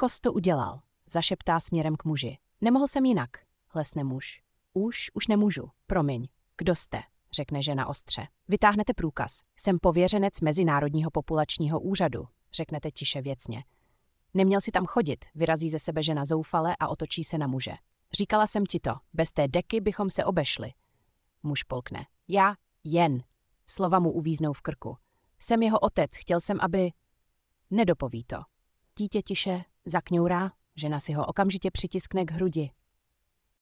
kos to udělal, zašeptá směrem k muži. Nemohl jsem jinak, hlesne muž. Už nemůžu, promiň. Kdo jste? Řekne žena ostře. Vytáhnete průkaz. Jsem pověřenec Mezinárodního populačního úřadu, řeknete tiše věcně. Neměl si tam chodit, vyrazí ze sebe žena zoufale a otočí se na muže. Říkala jsem ti to, bez té deky bychom se obešli. Muž polkne. Já, jen. Slova mu uvíznou v krku. Jsem jeho otec, chtěl jsem, aby... Nedopoví to. Dítě tiše zakňourá, žena si ho okamžitě přitiskne k hrudi.